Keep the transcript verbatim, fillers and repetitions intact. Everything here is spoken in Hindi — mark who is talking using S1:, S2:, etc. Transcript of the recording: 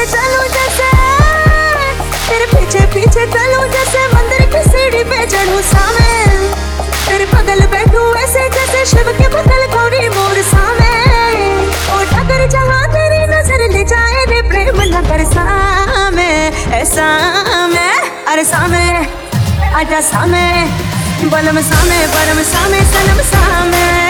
S1: पीछे चलूं जैसे, तेरे पीछे पीछे चलूं जैसे मंदिर की सीढ़ी पे चढ़ूं सामे, तेरे बगल बैठूं ऐसे जैसे शिव के बगल गौरी मोर सामे। ओ ठगर जहां तेरी नजर ले जाए रे प्रेम नगर सामे, ऐसा मैं अरे सामे आजा सामे, बलम सामे बरम सामे सनम सामे।